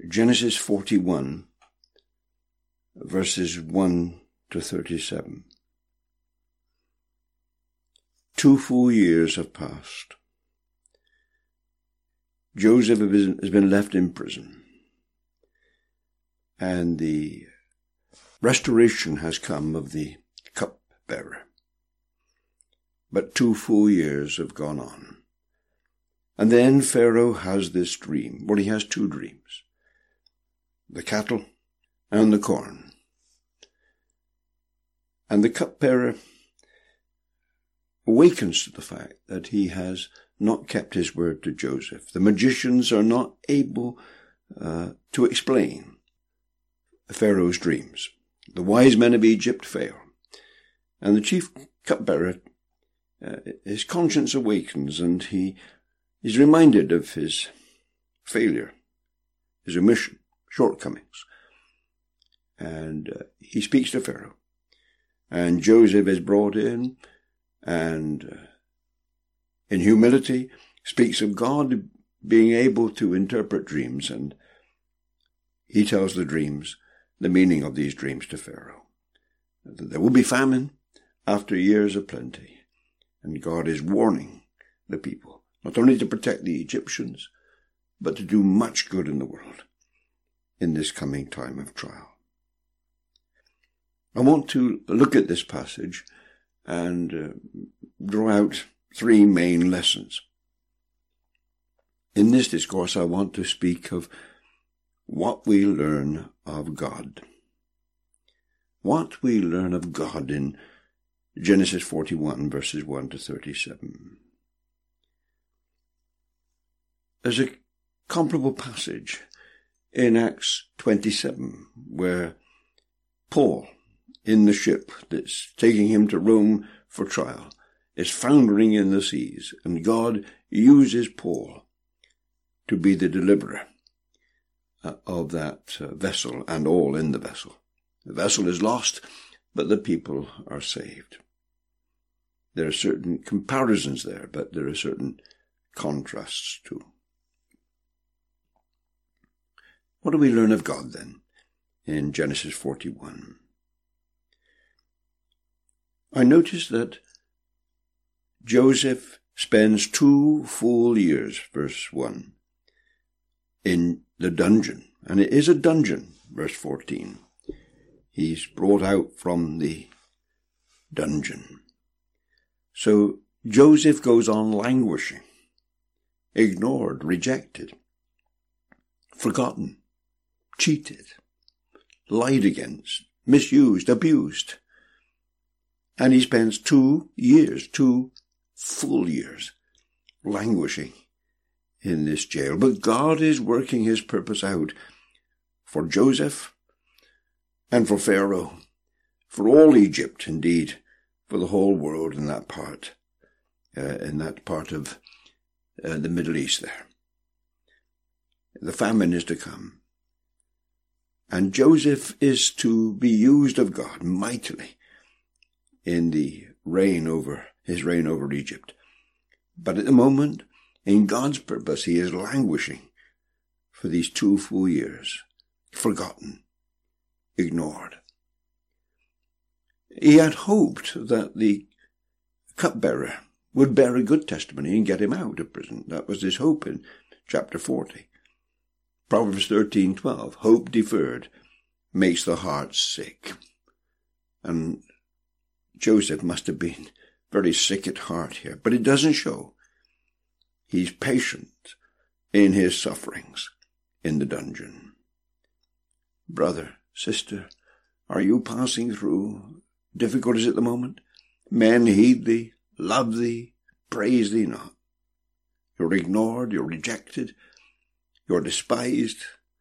Genesis 41, verses 1 to 37. 2 full years have passed. Joseph has been left in prison, and the restoration has come of the cupbearer. But 2 full years have gone on. And then Pharaoh has this dream. Well, he has 2 dreams. The cattle and the corn. And the cupbearer awakens to the fact that he has not kept his word to Joseph. The magicians are not able to explain Pharaoh's dreams. The wise men of Egypt fail. And the chief cupbearer, his conscience awakens, and he is reminded of his failure, his omission, shortcomings. And he speaks to Pharaoh. And Joseph is brought in, and in humility speaks of God being able to interpret dreams, and he tells the dreams, the meaning of these dreams to Pharaoh. There will be famine after years of plenty, and God is warning the people, not only to protect the Egyptians, but to do much good in the world in this coming time of trial. I want to look at this passage and draw out 3 main lessons. In this discourse, I want to speak of what we learn of God. What we learn of God in Genesis 41, verses 1 to 37. There's a comparable passage in Acts 27, where Paul, in the ship that's taking him to Rome for trial, is foundering in the seas, and God uses Paul to be the deliverer of that vessel and all in the vessel. The vessel is lost, but the people are saved. There are certain comparisons there, but there are certain contrasts too. What do we learn of God then in Genesis 41? I notice that Joseph spends 2 full years, verse 1, in the dungeon. And it is a dungeon, verse 14. He's brought out from the dungeon. So Joseph goes on languishing, ignored, rejected, forgotten, cheated, lied against, misused, abused. And he spends 2 years, 2 full years, languishing in this jail. But God is working his purpose out for Joseph and for Pharaoh, for all Egypt, indeed, for the whole world in that part of the Middle East there. The famine is to come. And Joseph is to be used of God mightily in his reign over Egypt. But at the moment, in God's purpose, he is languishing for these 2 full years, forgotten, ignored. He had hoped that the cupbearer would bear a good testimony and get him out of prison. That was his hope in chapter 40. Proverbs 13:12, hope deferred makes the heart sick. And Joseph must have been very sick at heart here, but it doesn't show. He's patient in his sufferings in the dungeon. Brother, sister, are you passing through difficulties at the moment? Men heed thee, love thee, praise thee not. You're ignored, you're rejected, you're despised.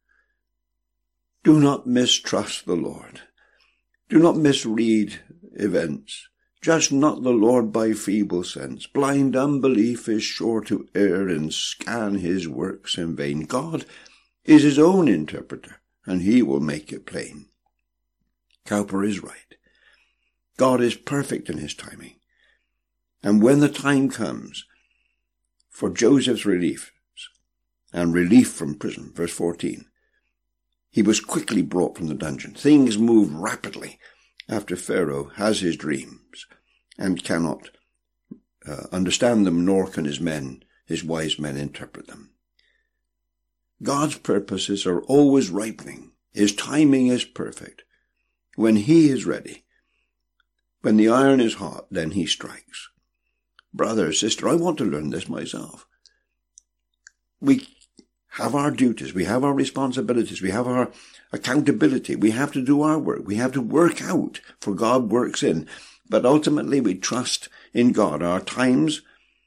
Do not mistrust the Lord. Do not misread events. Judge not the Lord by feeble sense. Blind unbelief is sure to err and scan his works in vain. God is his own interpreter, and he will make it plain. Cowper is right. God is perfect in his timing. And when the time comes for Joseph's relief and relief from prison, verse 14, He was quickly brought from the dungeon. Things moved rapidly after Pharaoh has his dreams and cannot understand them, nor can his wise men interpret them. God's purposes are always ripening. His timing is perfect. When he is ready, when the iron is hot, then he strikes. Brother, sister, I want to learn this myself. We have our duties, we have our responsibilities, we have our accountability, we have to do our work, we have to work out, for God works in. But ultimately we trust in God. Our times,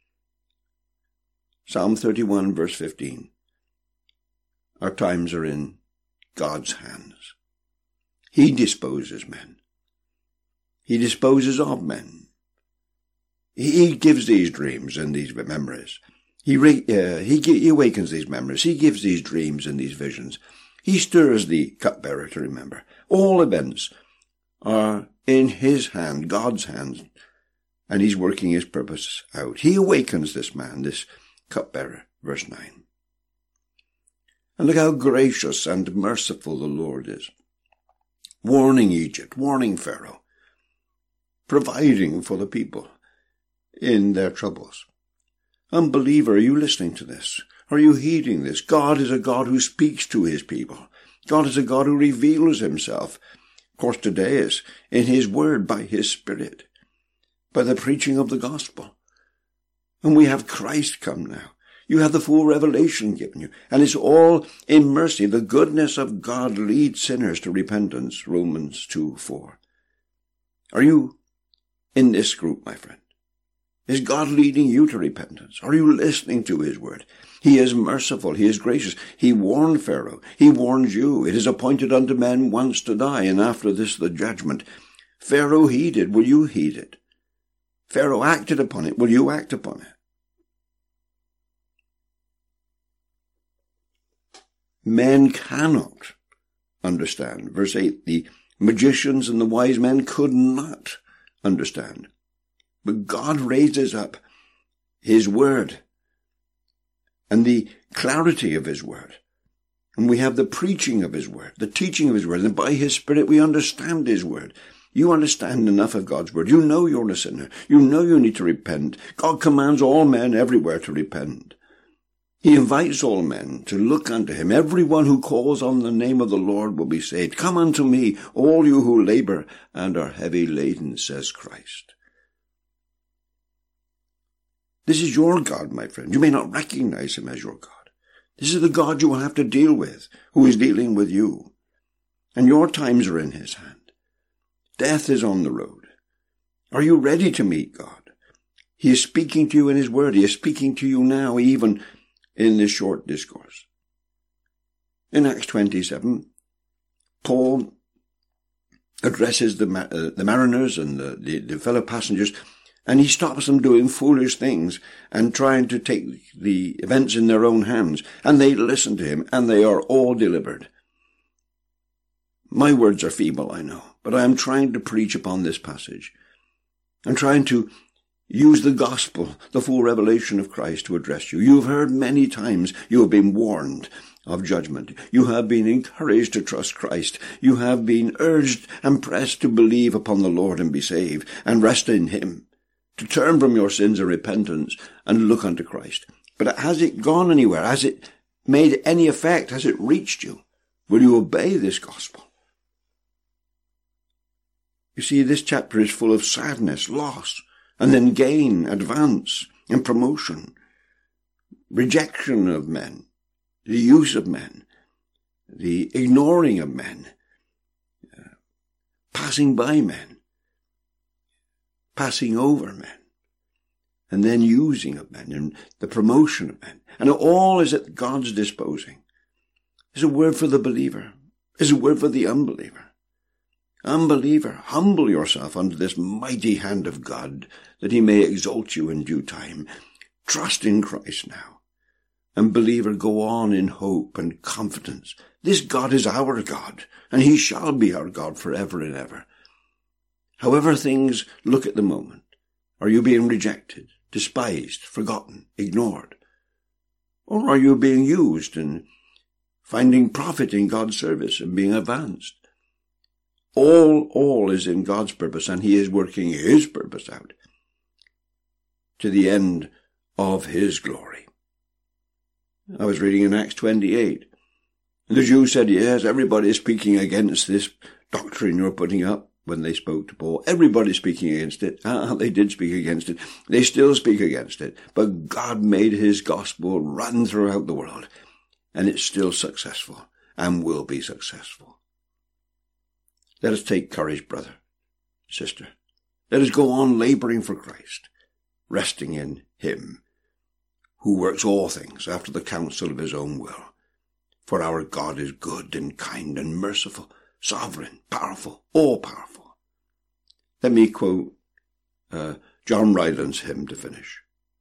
Psalm 31 verse 15, our times are in God's hands. He disposes men. He disposes of men. He gives these dreams and these memories. He awakens these memories. He gives these dreams and these visions. He stirs the cupbearer to remember. All events are in his hand, God's hand, and he's working his purpose out. He awakens this man, this cupbearer, verse 9. And look how gracious and merciful the Lord is. Warning Egypt, warning Pharaoh, providing for the people in their troubles. Unbeliever, are you listening to this? Are you heeding this? God is a God who speaks to his people. God is a God who reveals himself. Of course, today is in his word, by his Spirit, by the preaching of the gospel. And we have Christ come now. You have the full revelation given you. And it's all in mercy. The goodness of God leads sinners to repentance. Romans 2:4. Are you in this group, my friend? Is God leading you to repentance? Are you listening to his word? He is merciful. He is gracious. He warned Pharaoh. He warns you. It is appointed unto men once to die, and after this the judgment. Pharaoh heeded. Will you heed it? Pharaoh acted upon it. Will you act upon it? Men cannot understand. Verse 8, the magicians and the wise men could not understand. But God raises up his word and the clarity of his word. And we have the preaching of his word, the teaching of his word. And by his Spirit we understand his word. You understand enough of God's word. You know you're a sinner. You know you need to repent. God commands all men everywhere to repent. He invites all men to look unto him. Everyone who calls on the name of the Lord will be saved. Come unto me, all you who labor and are heavy laden, says Christ. This is your God, my friend. You may not recognize him as your God. This is the God you will have to deal with, who is dealing with you. And your times are in his hand. Death is on the road. Are you ready to meet God? He is speaking to you in his word. He is speaking to you now, even in this short discourse. In Acts 27, Paul addresses the mariners and the fellow passengers, and he stops them doing foolish things and trying to take the events in their own hands. And they listen to him, and they are all delivered. My words are feeble, I know, but I am trying to preach upon this passage. I'm trying to use the gospel, the full revelation of Christ, to address you. You have heard many times, you have been warned of judgment. You have been encouraged to trust Christ. You have been urged and pressed to believe upon the Lord and be saved and rest in him, to turn from your sins and repentance and look unto Christ. But has it gone anywhere? Has it made any effect? Has it reached you? Will you obey this gospel? You see, this chapter is full of sadness, loss, and then gain, advance, and promotion, rejection of men, the use of men, the ignoring of men, passing by men, passing over men, and then using of men, and the promotion of men. And all is at God's disposing. It's a word for the believer. It's a word for the unbeliever. Unbeliever, humble yourself under this mighty hand of God, that he may exalt you in due time. Trust in Christ now. And believer, go on in hope and confidence. This God is our God, and he shall be our God forever and ever. However things look at the moment, are you being rejected, despised, forgotten, ignored? Or are you being used and finding profit in God's service and being advanced. All is in God's purpose, and he is working his purpose out to the end of his glory. I was reading in Acts 28. The Jews said, yes, everybody is speaking against this doctrine you're putting up. When they spoke to Paul, everybody's speaking against it. They did speak against it. They still speak against it. But God made his gospel run throughout the world, and it's still successful and will be successful. Let us take courage, brother, sister. Let us go on laboring for Christ, resting in him, who works all things after the counsel of his own will. For our God is good and kind and merciful, sovereign, powerful, all-powerful. Let me quote John Ryland's hymn to finish.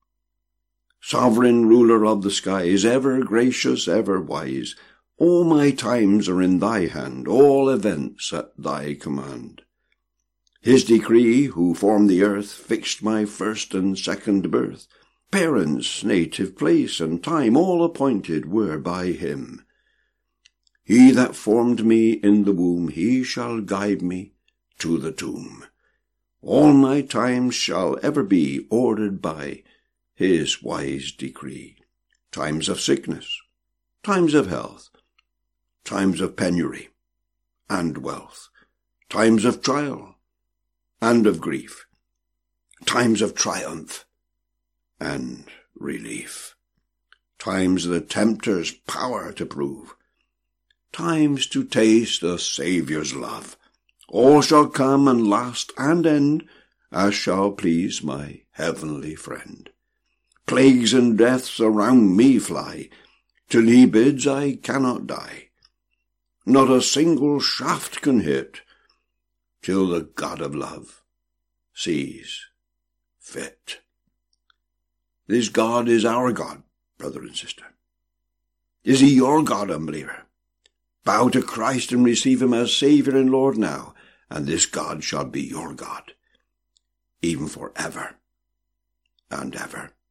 Sovereign ruler of the skies, ever gracious, ever wise, all my times are in thy hand, all events at thy command. His decree, who formed the earth, fixed my first and second birth. Parents, native place, and time, all appointed were by him. He that formed me in the womb, he shall guide me to the tomb. All my times shall ever be ordered by his wise decree. Times of sickness, times of health, times of penury and wealth, times of trial and of grief, times of triumph and relief, times the tempter's power to prove, times to taste the Saviour's love. All shall come and last and end, as shall please my heavenly friend. Plagues and deaths around me fly, till he bids I cannot die. Not a single shaft can hit, till the God of love sees fit. This God is our God, brother and sister. Is he your God, unbeliever? Bow to Christ and receive him as Saviour and Lord now, and this God shall be your God, even forever and ever.